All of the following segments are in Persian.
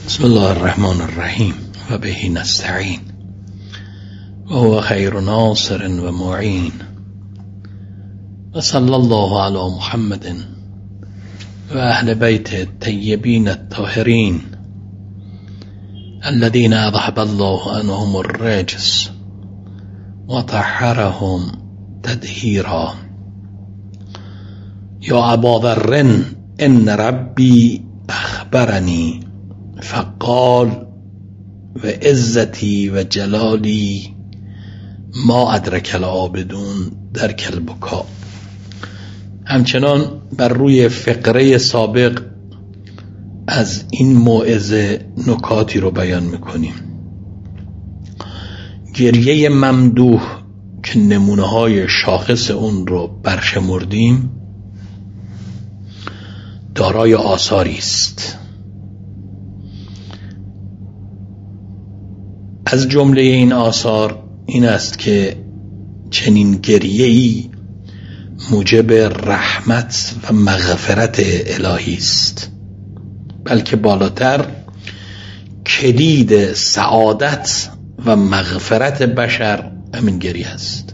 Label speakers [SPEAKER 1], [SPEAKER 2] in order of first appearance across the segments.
[SPEAKER 1] بسم الله الرحمن الرحیم و به نستعین و هو خیر ناصر و معین و صلی الله علی محمد و اهل بیت الطیبین الطاهرین الذين اذهب الله عنهم الرجس و طهرهم تطهیرا. یا ابا ذر ان ربی اخبرنی فقال و عزتی و جلالی ما ادرک العابدون درک البکا. همچنان بر روی فقره سابق از این موعظه نکاتی رو بیان میکنیم. گریه ممدوح که نمونه های شاخص اون رو برشمردیم دارای آثاری است. از جمله این آثار این است که چنین گریه‌ای موجب رحمت و مغفرت الهی است، بلکه بالاتر کلید سعادت و مغفرت بشر همین گریه است.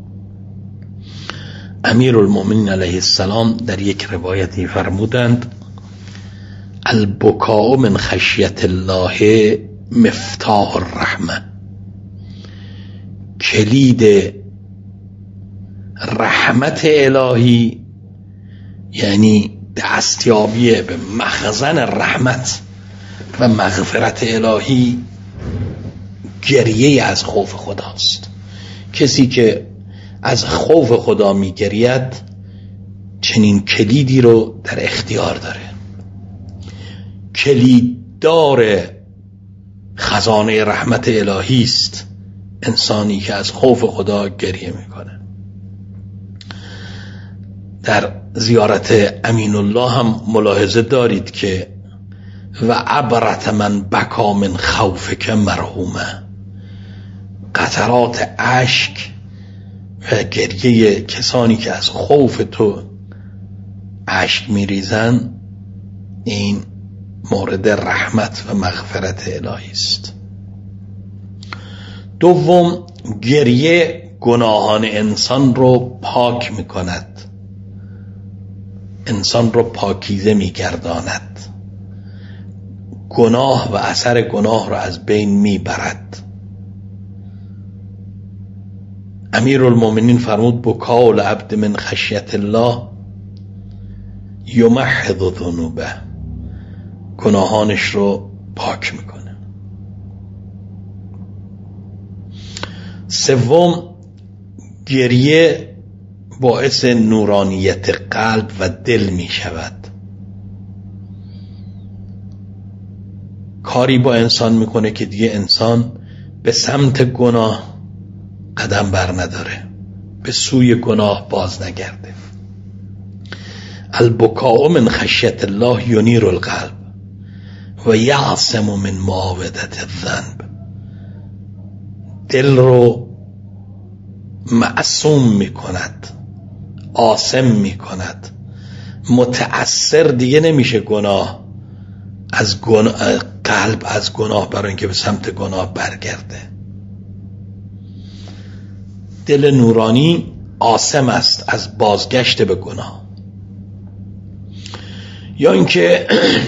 [SPEAKER 1] امیرالمومنین علیه السلام در یک روایتی فرمودند البکاء من خشیت الله مفتاح الرحمه. کلید رحمت الهی یعنی دستیابی به مخزن رحمت و مغفرت الهی گریه از خوف خداست. کسی که از خوف خدا می گرید چنین کلیدی رو در اختیار داره. کلیددار خزانه رحمت الهی است انسانی که از خوف خدا گریه میکنه. در زیارت امین الله هم ملاحظه دارید که و عبرت من بکا من خوفک مرحومه. قطرات اشک و گریه کسانی که از خوف تو اشک میریزن این مورد رحمت و مغفرت الهی است. دوم، گریه گناهان انسان رو پاک میکند، انسان رو پاکیزه میگرداند، گناه و اثر گناه رو از بین میبرد. امیرالمومنین فرمود بکاء العبد من خشیت الله یمحض ذنوبه. گناهانش رو پاک میکنه. سوم، گریه باعث نورانیت قلب و دل می شود. کاری با انسان میکنه که دیگه انسان به سمت گناه قدم بر نداره، به سوی گناه باز نگرده. البکاء من خشیت الله ینیر القلب و یعصم من معاودت الذنب. دل رو معصوم می کند، عاصم می کند، متأثر دیگه نمیشه گناه از قلب از گناه برای اینکه به سمت گناه برگرده. دل نورانی عاصم است از بازگشت به گناه. یا اینکه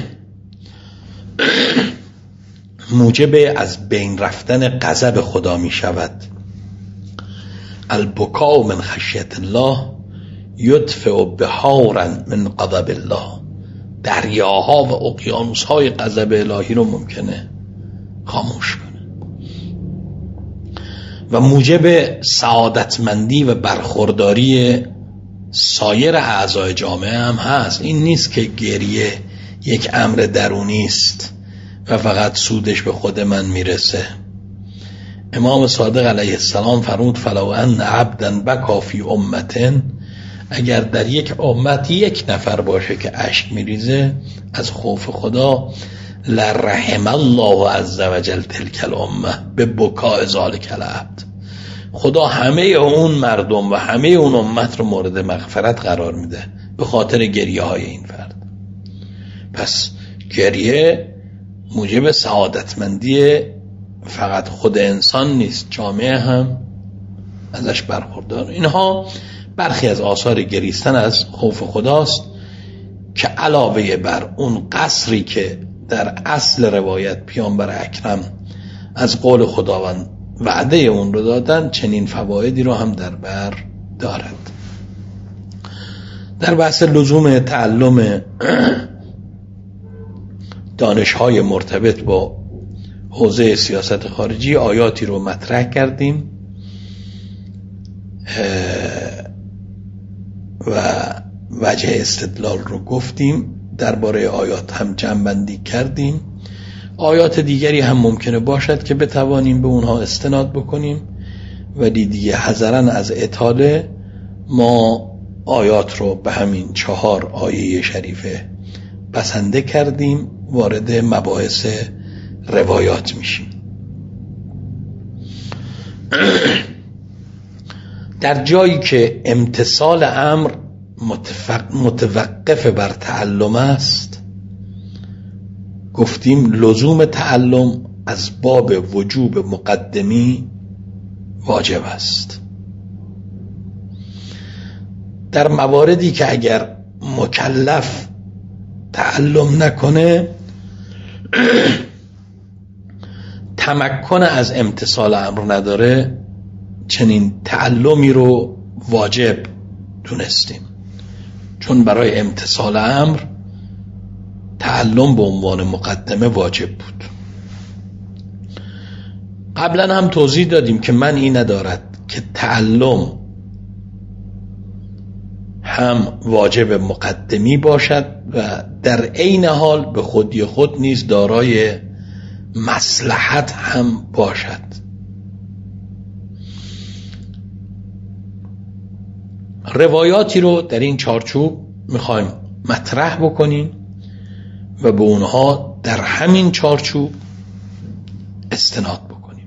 [SPEAKER 1] موجب از بین رفتن غضب خدا می شود. البکاء من خشیت الله یدفع بحارا من غضب الله. دریاها و اقیانوسهای غضب الهی رو ممکنه خاموش کنه. و موجب سعادتمندی و برخورداری سایر اعضای جامعه هم هست. این نیست که گریه یک امر درونی است و فقط سودش به خود من میرسه. امام صادق علیه السلام فرمود فلو ان عبدا بکا فی امتن. اگر در یک امت یک نفر باشه که اشک میریزه از خوف خدا لرحم الله عز وجل تلک الامه به بکاء ذلک العبد. خدا همه اون مردم و همه اون امت رو مورد مغفرت قرار میده به خاطر گریه های این فرد. پس گریه موجب سعادتمندی فقط خود انسان نیست، جامعه هم ازش برخوردار. اینها برخی از آثار گریستن از خوف خداست که علاوه بر اون قصری که در اصل روایت پیامبر اکرم از قول خداوند وعده اون رو دادن، چنین فوایدی رو هم در بر دارد. در بحث لزوم تعلم دانش‌های مرتبط با حوزه سیاست خارجی آیاتی رو مطرح کردیم و وجه استدلال رو گفتیم. درباره آیات هم جمع‌بندی کردیم. آیات دیگری هم ممکنه باشد که بتوانیم به اونها استناد بکنیم، ولی دیگه حذراً از اطاله ما آیات رو به همین 4 آیه شریفه بسنده کردیم، وارد مباحث روایات میشیم. در جایی که امتثال امر متوقف بر تعلم است، گفتیم لزوم تعلم از باب وجوب مقدمی واجب است. در مواردی که اگر مکلف تعلم نکنه تمکن از امتثال امر نداره، چنین تعلمی رو واجب دونستیم، چون برای امتثال امر تعلم به عنوان مقدمه واجب بود. قبلا هم توضیح دادیم که معنی ندارد که تعلم هم واجب مقدمی باشد و در عین حال به خودی خود نیز دارای مصلحت هم باشد. روایاتی رو در این چارچوب میخوایم مطرح بکنیم و به اونها در همین چارچوب استناد بکنیم.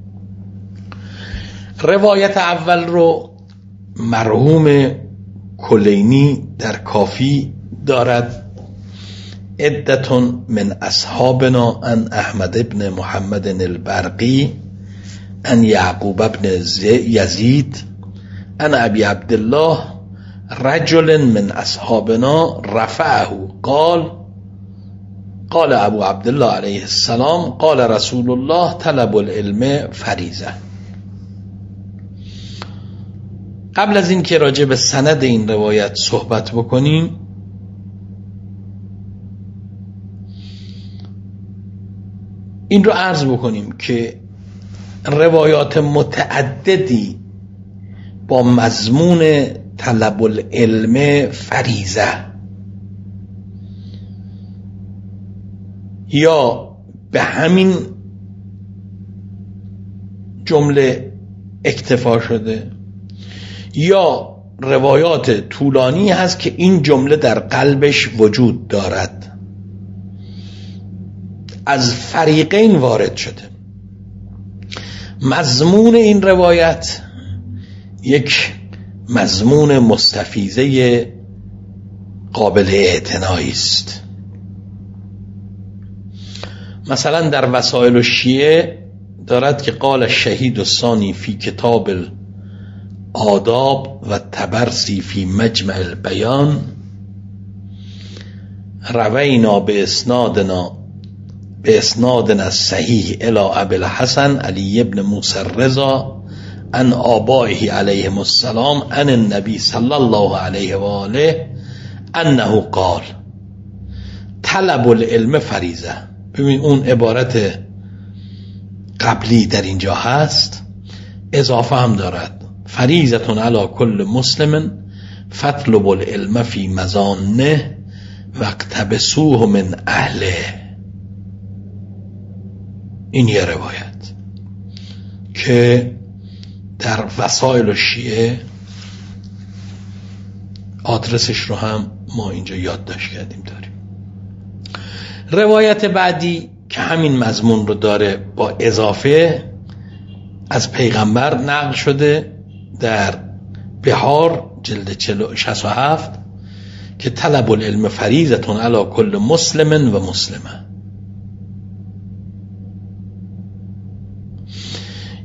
[SPEAKER 1] روایت اول رو مرحوم کلینی در کافی دارد: عدتون من اصحابنا ان احمد ابن محمد البرقی ان یعقوب ابن یزید ان ابی عبدالله رجل من اصحابنا رفعه قال ابو عبدالله علیه السلام قال رسول الله طلب العلم فریضه. قبل از این که راجع به سند این روایت صحبت بکنیم، این رو عرض بکنیم که روایات متعددی با مضمون طلب العلم فریضه یا به همین جمله اکتفا شده یا روایات طولانی هست که این جمله در قلبش وجود دارد، از فریقین وارد شده. مضمون این روایت یک مضمون مستفیضه قابل اعتنایی است. مثلا در وسائل الشیعه دارد که قال الشهید الثانی فی کتاب آداب و تبرسی فی مجمع البیان روینا به اسنادنا صحیح الی ابی الحسن علی ابن موسی الرضا عن آبائه علیهم السلام عن النبی صلی الله علیه و آله انه قال طلب العلم فریضه. ببین اون عبارت قبلی در اینجا هست، اضافه هم دارد فریضتون علی کل مسلم فطلب العلم فی مزانه واقتبسوه من اهله. این یه روایت که در وسائل الشیعه آدرسش رو هم ما اینجا یادداشت کردیم داریم. روایت بعدی که همین مضمون رو داره با اضافه از پیغمبر نقل شده در بهار جلد 67 که طلب العلم فریضتون علی کل مسلم و مسلمه.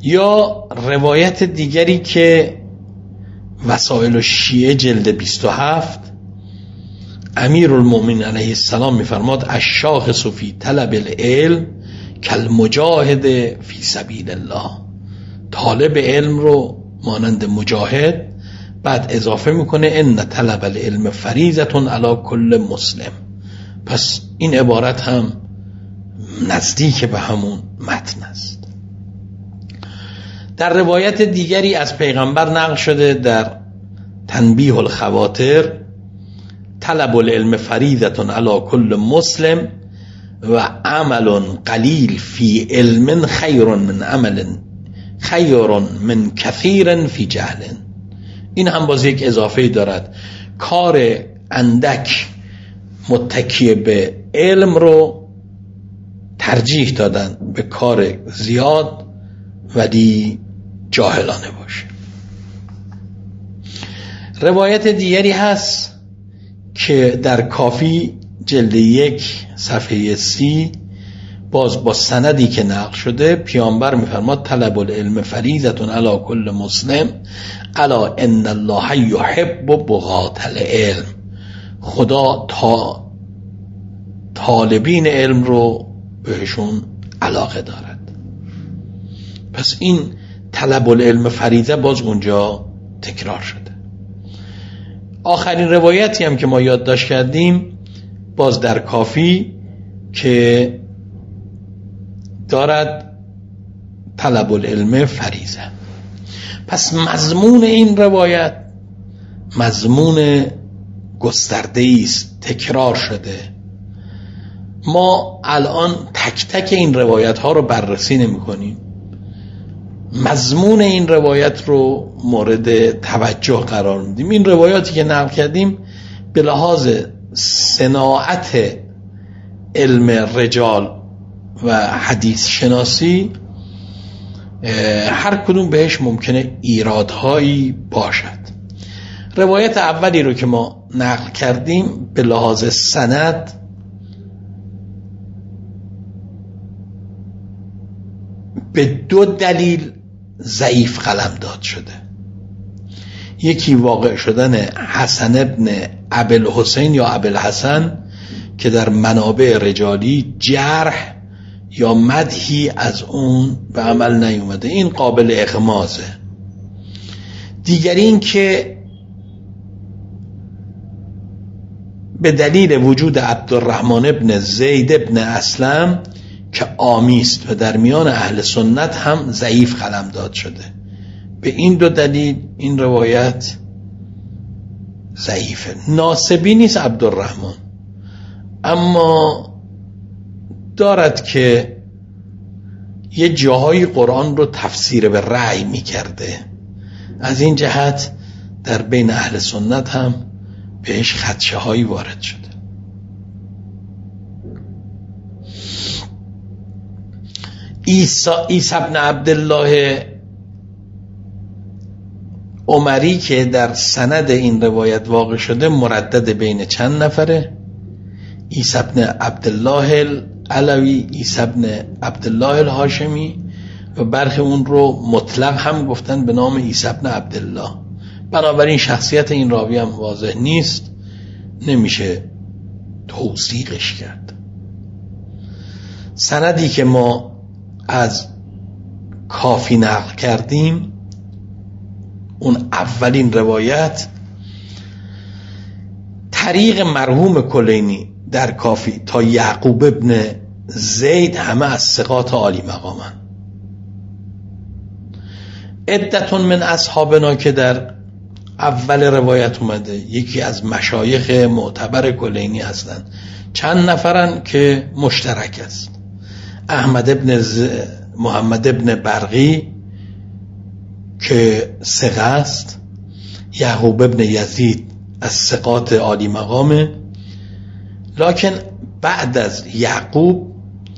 [SPEAKER 1] یا روایت دیگری که وسائل الشیعه جلد 27 امیرالمومنین علیه السلام میفرماد الشاخص فی طلب العلم کالمجاهد فی سبیل الله، طالب علم رو مانند مجاهد، بعد اضافه میکنه ان طلب العلم فریضة علی کل مسلم. پس این عبارت هم نزدیک به همون متن است. در روایت دیگری از پیغمبر نقل شده در تنبیه الخواطر طلب العلم فریضة علی کل مسلم و عمل قلیل فی علم خیر من کثیر فی جهل. این هم باز یک اضافه دارد، کار اندک متکی به علم رو ترجیح دادن به کار زیاد ولی جاهلانه باشه. روایت دیگری هست که در کافی جلد 1 صفحه 30 باز با سندی که نقل شده پیامبر میفرماد طلب العلم فریضة علی کل مسلم الا ان الله یحب بغاة العلم. خدا طالبین علم رو بهشون علاقه دارد. پس این طلب العلم فریضه باز اونجا تکرار شده. آخرین روایتی هم که ما یادداشت کردیم باز در کافی که دارد طلب العلم فریضه. پس مضمون این روایت مضمون گسترده‌ای است، تکرار شده. ما الان تک تک این روایت ها رو بررسی نمی کنیم، مضمون این روایت رو مورد توجه قرار میدیم. این روایاتی که نقل کردیم به لحاظ صناعت علم رجال و حدیث شناسی هر کدوم بهش ممکنه ایرادهایی باشد. روایت اولی رو که ما نقل کردیم به لحاظ سند به 2 دلیل ضعیف قلمداد شده. یکی واقع شدن حسن ابن ابوالحسین یا ابوالحسن که در منابع رجالی جرح یا مدحی از اون به عمل نیومده، این قابل اغمازه. دیگری این که به دلیل وجود عبدالرحمن ابن زید ابن اسلم که عامی است و در میان اهل سنت هم ضعیف قلمداد شده. به این 2 دلیل این روایت ضعیفه. ناسبی نیست عبدالرحمن، اما دارد که یه جاهای قرآن رو تفسیر به رأی می کرده. از این جهت در بین اهل سنت هم بهش خدشه هایی وارد شده. عیسی ابن عبدالله عمری که در سند این روایت واقع شده مردد بین چند نفره؟ عیسی ابن عبدالله العلوی، عیسی ابن عبدالله الهاشمی و برخی اون رو مطلق هم گفتن به نام عیسی ابن عبدالله. بنابراین شخصیت این راوی هم واضح نیست، نمیشه توثیقش کرد. سندی که ما از کافی نقل کردیم اون اولین روایت طریق مرحوم کلینی در کافی تا یعقوب ابن زید همه از ثقات عالی مقامن. عدتون من اصحابنا که در اول روایت اومده یکی از مشایخ معتبر کلینی هستند، چند نفرن که مشترک است. محمد ابن برقی که ثقه است، یعقوب ابن یزید از ثقات عالی مقامه، لکن بعد از یعقوب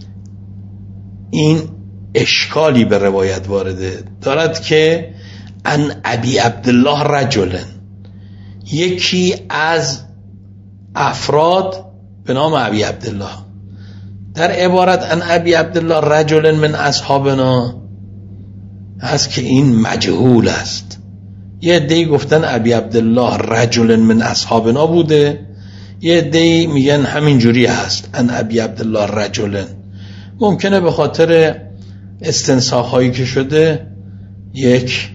[SPEAKER 1] این اشکالی به روایت وارده دارد که ان ابی عبدالله رجلن، یکی از افراد به نام ابی عبدالله. در عبارت ان ابی عبدالله رجلن من اصحابنا هست که این مجهول است. یه عده‌ای گفتن ابی عبدالله رجل من اصحابنا بوده، یه عده‌ای میگن همین جوری هست ان ابی عبدالله رجل. ممکنه به خاطر استنساخ هایی که شده یک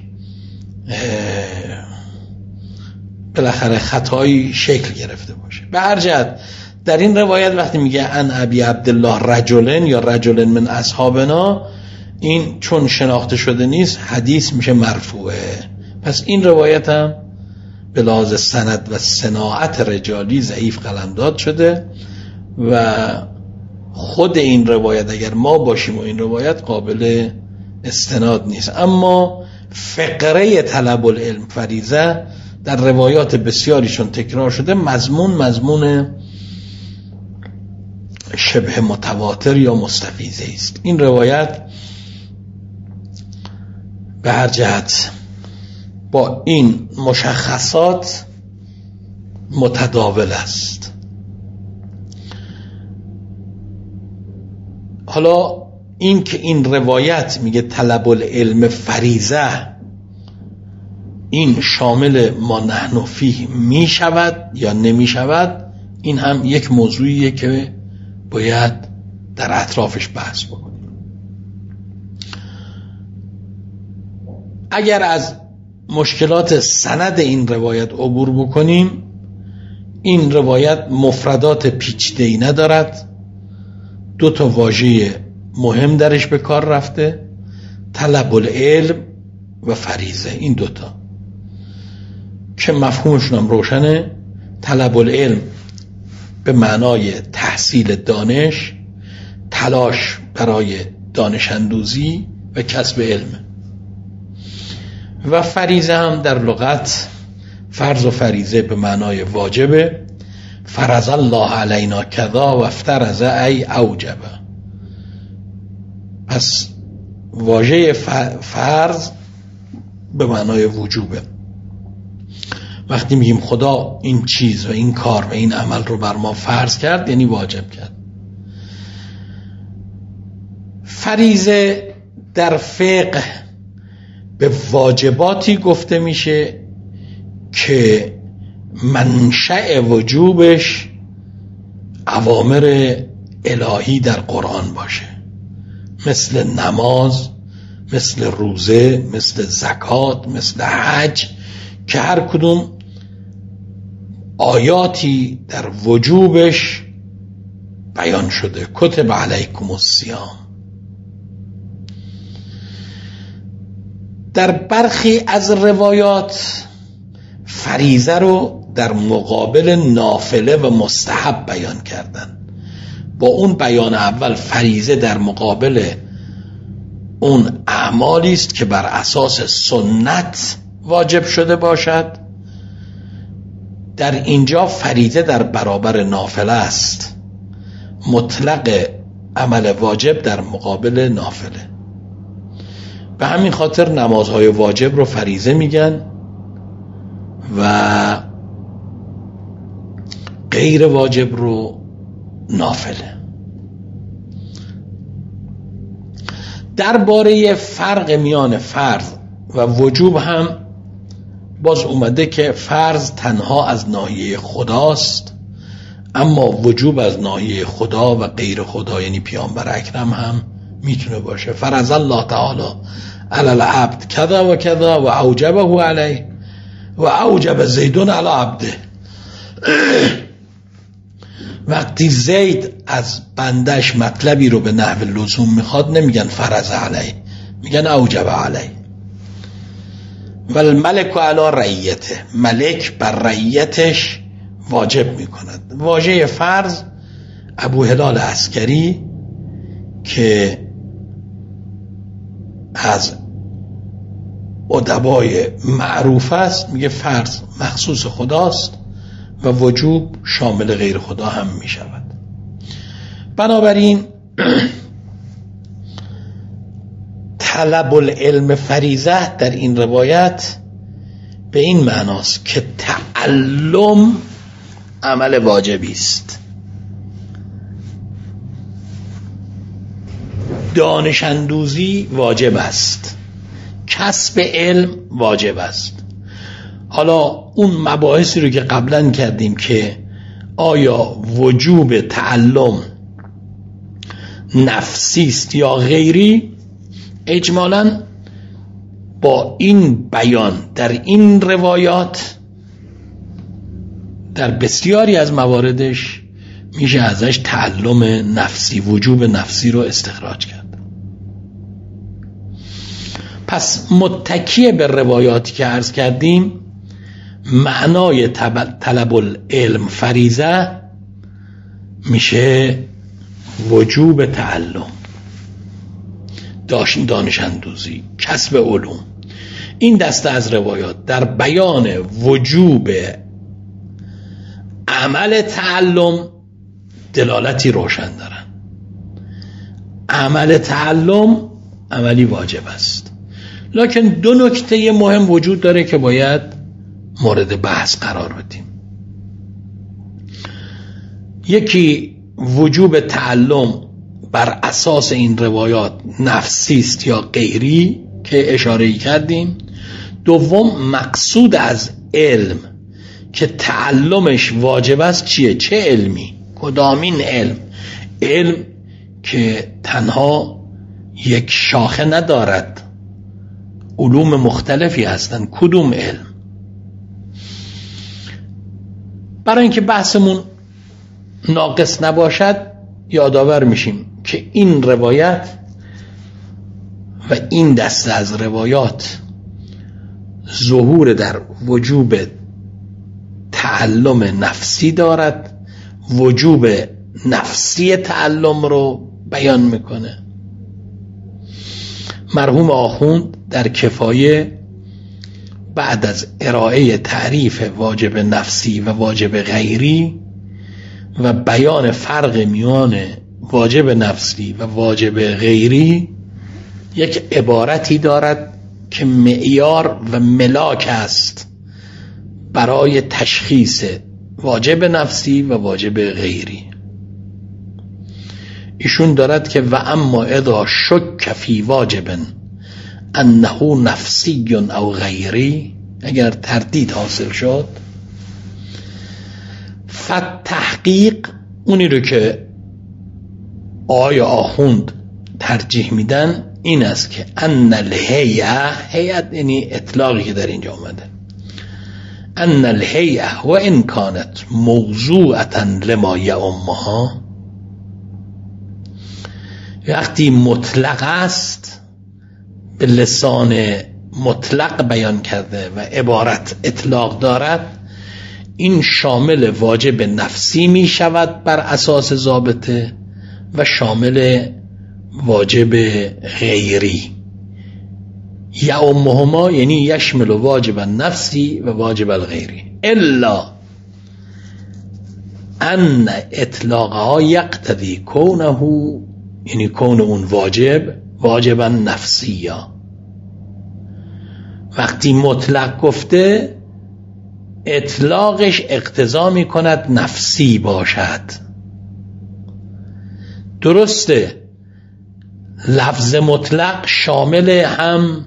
[SPEAKER 1] بالاخره خطایی شکل گرفته باشه. به هر جهت در این روایت وقتی میگه ان ابی عبدالله رجلن یا رجلن من اصحابنا، این چون شناخته شده نیست حدیث میشه مرفوعه. پس این روایت هم به لحاظ سند و صناعت رجالی ضعیف قلمداد شده و خود این روایت اگر ما باشیم و این روایت قابل استناد نیست. اما فقره طلب العلم فریضه در روایات بسیاری چون تکرار شده مضمون شبه متواتر یا مستفیضه است. این روایت به هر جهت با این مشخصات متداول است. حالا این که این روایت میگه طلب العلم فریضه، این شامل ما نحن فیه می شود یا نمی شود، این هم یک موضوعیه که باید در اطرافش بحث بکنیم. اگر از مشکلات سند این روایت عبور بکنیم، این روایت مفردات پیچیده‌ای ندارد، 2 واژه مهم درش به کار رفته، طلب العلم و فریضه. این 2 که مفهومشون هم روشنه. طلب العلم به معنای تحصیل دانش، تلاش برای دانش اندوزی و کسب علم. و فریضه هم در لغت فرض و فریضه به معنای واجبه. فرض الله علینا کذا و افترض ای اوجبه. پس واژه فرض به معنای وجوبه. وقتی میگیم خدا این چیز و این کار و این عمل رو بر ما فرض کرد، یعنی واجب کرد. فریضه در فقه به واجباتی گفته میشه که منشأ وجوبش اوامر الهی در قرآن باشه، مثل نماز، مثل روزه، مثل زکات، مثل حج، که هر کدوم آیاتی در وجوبش بیان شده. کتب علیکم الصیام. در برخی از روایات فریضه رو در مقابل نافله و مستحب بیان کردن. با اون بیان اول فریضه در مقابل اون اعمالی است که بر اساس سنت واجب شده باشد، در اینجا فریضه در برابر نافله است. مطلق عمل واجب در مقابل نافله. به همین خاطر نمازهای واجب رو فریضه میگن و غیر واجب رو نافله. درباره فرق میان فرض و وجوب هم باز اومده که فرض تنها از ناحیه خداست، اما وجوب از ناحیه خدا و غیر خدا یعنی پیامبر اکرم هم میتونه باشه. فرض الله تعالی علی العبد کذا و کذا و اوجبه علیه و اوجب زیدون علی عبده. وقتی زید از بندش مطلبی رو به نحو لزوم میخواد نمیگن فرض علیه، میگن اوجب علیه. و الملک علی رعیته، ملک بر رعیتش واجب میکند. واژه فرض ابو هلال عسکری که از ادبای معروف است میگه فرض مخصوص خداست و وجوب شامل غیر خدا هم میشود. بنابراین طلب العلم فریضه در این روایت به این معناست که تعلم عمل واجبی است، دانش اندوزی واجب است، کسب علم واجب است. حالا اون مباحثی رو که قبلا کردیم که آیا وجوب تعلم نفسی است یا غیری، اجمالاً با این بیان در این روایات در بسیاری از مواردش میشه ازش تعلم نفسی، وجوب نفسی رو استخراج کرد. پس متکی به روایاتی که عرض کردیم، معنای طلب العلم فریضه میشه وجوب تعلم، دانش اندوزی، کسب علوم. این دسته از روایات در بیان وجوب عمل تعلم دلالتی روشن دارن. عمل تعلم عملی واجب است، لکن دو نکته مهم وجود داره که باید مورد بحث قرار بدیم. یکی وجوب تعلم بر اساس این روایات نفسی است یا غیری که اشاره کردیم. دوم مقصود از علم که تعلمش واجب است چیه؟ چه علمی؟ کدامین علم؟ علم که تنها یک شاخه ندارد، علوم مختلفی هستند. کدوم علم؟ برای اینکه بحثمون ناقص نباشد یادآور میشیم که این روایت و این دسته از روایات ظهور در وجوب تعلم نفسی دارد، وجوب نفسی تعلم رو بیان میکنه. مرحوم آخوند در کفایه بعد از ارائه تعریف واجب نفسی و واجب غیری و بیان فرق میان واجب نفسی و واجب غیری یک عبارتی دارد که معیار و ملاک است برای تشخیص واجب نفسی و واجب غیری. ایشون دارد که و اما اذا شک فی واجب انه نفسی او غیری، اگر تردید حاصل شد، فتحقیق، اونی رو که آقای آخوند ترجیح میدن این است که ان الهیئه یعنی اطلاقی که در اینجا آمده، ان الهیئه و ان کانت موضوعتا لما یعمها، وقتی مطلق است به لسان مطلق بیان کرده و عبارت اطلاق دارد، این شامل واجب نفسی می شود بر اساس ضابطه و شامل واجب غیری. یعمهما یعنی یشمل واجب نفسی و واجب الغیری، الا ان اطلاقها یقتضی کونه، یعنی کون اون واجبا نفسیا. وقتی مطلق گفته اطلاقش اقتضا می کند نفسی باشد. درسته لفظ مطلق شامل هم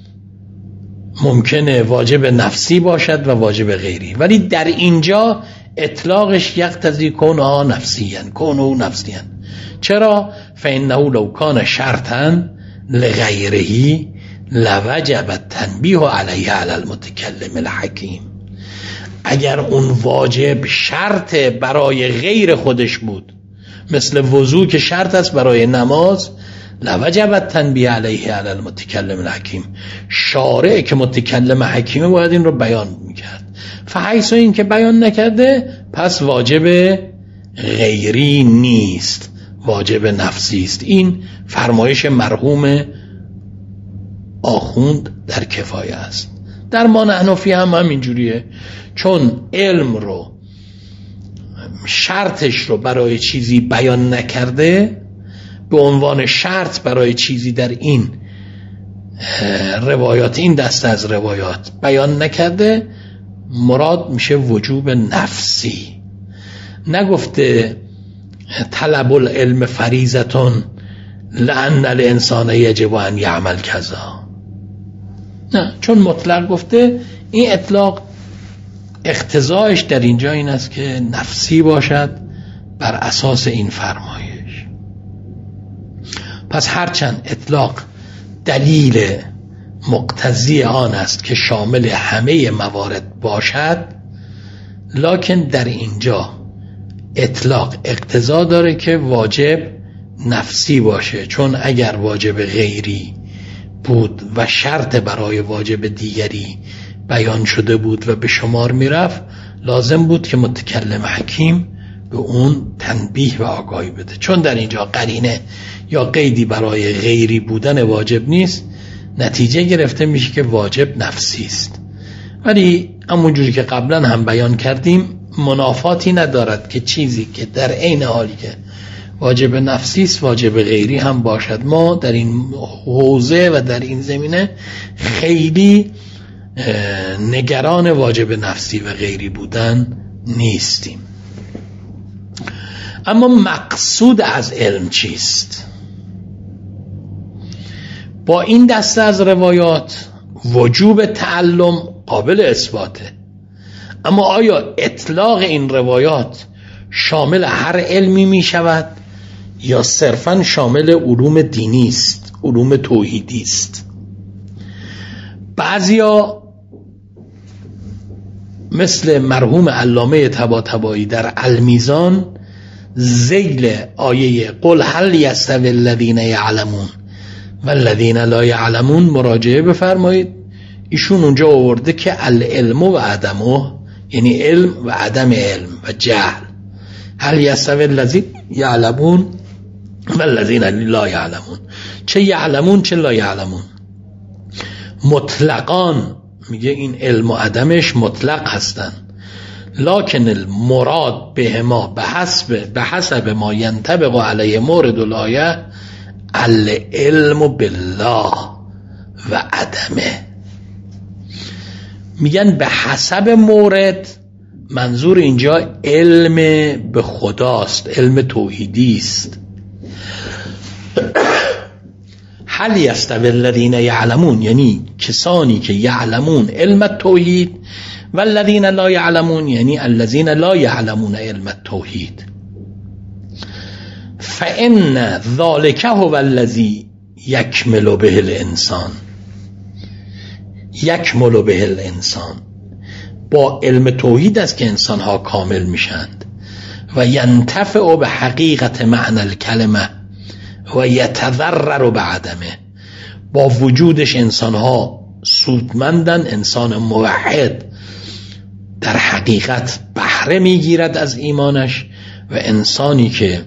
[SPEAKER 1] ممکنه واجب نفسی باشد و واجب غیری، ولی در اینجا اطلاقش یقتضی کونه نفسیاً. چرا؟ فإنه لو کان شرطا لغیره لوجب التنبیه علیه علی المتکلم الحکیم. اگر اون واجب شرط برای غیر خودش بود، مثل وضو که شرط است برای نماز، لوجب التنبیه علیه علی المتکلم الحکیم، شارع که متکلم حکیمه باید این رو بیان میکرد. فحیث این که بیان نکرده پس واجب غیری نیست، واجب نفسی است. این فرمایش مرحوم آخوند در کفایه است. در ما نحنفی هم همینجوریه، چون علم رو شرطش رو برای چیزی بیان نکرده، به عنوان شرط برای چیزی در این روایات، این دسته از روایات بیان نکرده، مراد میشه وجوب نفسی. نگفته طلب العلم فریضتون لأن الانسان یجب ان یعمل کذا. نه، چون مطلق گفته این اطلاق اقتضایش در اینجا این است که نفسی باشد بر اساس این فرمایش. پس هرچند اطلاق دلیل مقتضی آن است که شامل همه موارد باشد، لکن در اینجا اطلاق اقتضا داره که واجب نفسی باشه، چون اگر واجب غیری بود و شرط برای واجب دیگری بیان شده بود و به شمار میرفت، لازم بود که متکلم حکیم به اون تنبیه و آگاهی بده. چون در اینجا قرینه یا قیدی برای غیری بودن واجب نیست، نتیجه گرفته میشه که واجب نفسی است. ولی همونجوری که قبلا هم بیان کردیم منافاتی ندارد که چیزی که در عین حالی که واجب نفسی است واجب غیری هم باشد. ما در این حوزه و در این زمینه خیلی نگران واجب نفسی و غیری بودن نیستیم. اما مقصود از علم چیست؟ با این دسته از روایات وجوب تعلم قابل اثباته، اما آیا اطلاق این روایات شامل هر علمی می شود یا صرفاً شامل علوم دینی است، علوم توحیدی است؟ بعضیا مثل مرحوم علامه طباطبایی در المیزان ذیل آیه قل هل یستوی الذین یعلمون والذین لا یعلمون مراجعه بفرمایید. ایشون اونجا آورده که العلم و عدمه، یعنی علم و عدم علم و جهل. هل یستوی الذین یعلمون والذین لا یعلمون، چه یعلمون چه لا یعلمون. مطلقان میگه این علم و عدمش مطلق هستن، لکن المراد بهما به حسب ما ینطبق علیه مورد الآیه العلم بالله و عدمه. میگن به حسب مورد، منظور اینجا علم به خداست، علم توحیدی است. هل یستوی الذین یعلمون، یعنی کسانی که یعلمون علم التوحید، و الذین لا یعلمون یعنی الذین لا یعلمون علم التوحید. فإن ذلک هو الذی یکمل به الانسان، یکمل به الانسان، با علم توحید است که انسان ها کامل میشند. و ینتفع به حقیقت معنی الکلمه و یتضرر بعدمه، با وجودش انسان ها سودمندن. انسان موحد در حقیقت بهره میگیرد از ایمانش و انسانی که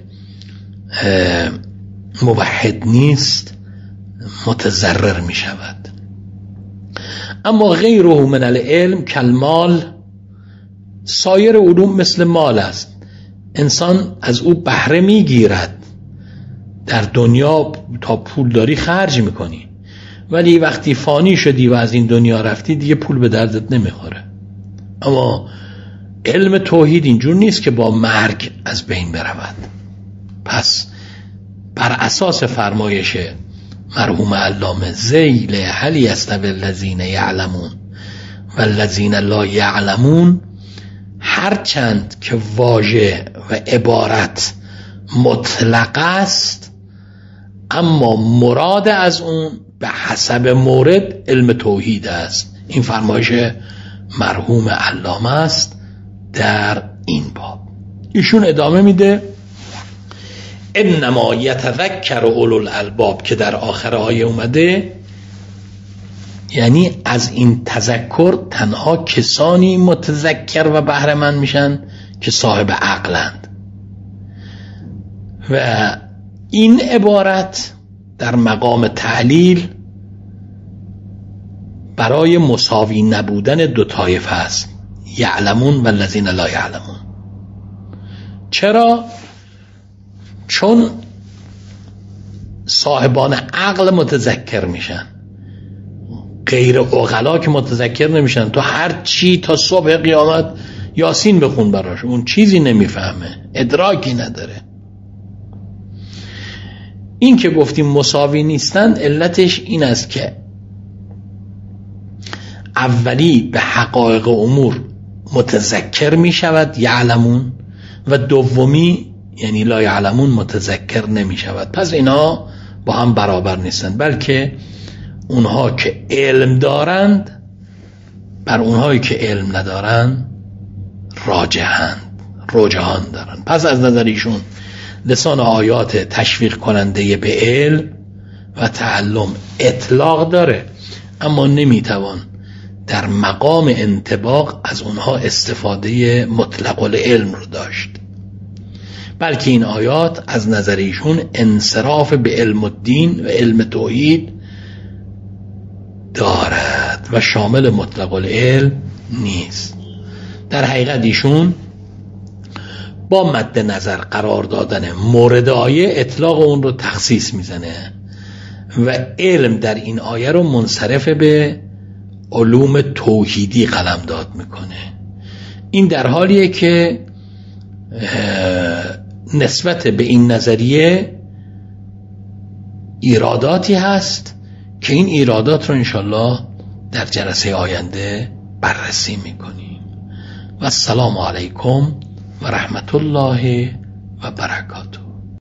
[SPEAKER 1] موحد نیست متضرر می شود. اما غیره من العلم کالمال، سایر علوم مثل مال است، انسان از او بهره می گیرد. در دنیا تا پول داری خرج میکنی، ولی وقتی فانی شدی و از این دنیا رفتی دیگه پول به دردت نمیخوره. اما علم توحید اینجور نیست که با مرگ از بین برود. پس بر اساس فرمایش مرحوم علامه ذیل هل یستوی الذین یعلمون و الذین لا یعلمون، هرچند که واژه و عبارت مطلق است، اما مراد از اون به حسب مورد علم توحید است. این فرمایش مرحوم علامه است در این باب. ایشون ادامه میده انما یتذکر اولو الالباب که در آخر آیه اومده، یعنی از این تذکر تنها کسانی متذکر و بهره مند میشن که صاحب عقلند. و این عبارت در مقام تعلیل برای مساوی نبودن دو طایفه است، یعلمون و الذین لا یعلمون. چرا؟ چون صاحبان عقل متذکر میشن، غیر عقلا که متذکر نمیشن. تو هر چی تا صبح قیامت یاسین بخون براش، اون چیزی نمیفهمه، ادراکی نداره. این که گفتیم مساوی نیستن علتش این است که اولی به حقایق امور متذکر می شود یعلمون، و دومی یعنی لا یعلمون متذکر نمی شود. پس اینا با هم برابر نیستند، بلکه اونها که علم دارند بر اونهایی که علم ندارند رجحان دارند. پس از نظر ایشون لسان آیات تشویق کننده به علم و تعلم اطلاق داره، اما نمیتوان در مقام انطباق از اونها استفاده مطلق العلم رو داشت، بلکه این آیات از نظر ایشون انصراف به علم الدین و علم توحید دارد و شامل مطلق العلم نیست. در حقیقت ایشون با مد نظر قرار دادن مورد آیه اطلاق اون رو تخصیص میزنه و علم در این آیه رو منصرف به علوم توحیدی قلمداد میکنه. این در حالیه که نسبت به این نظریه ایراداتی هست که این ایرادات رو انشالله در جلسه آینده بررسی میکنیم. و السلام علیکم و رحمت الله و برکاته.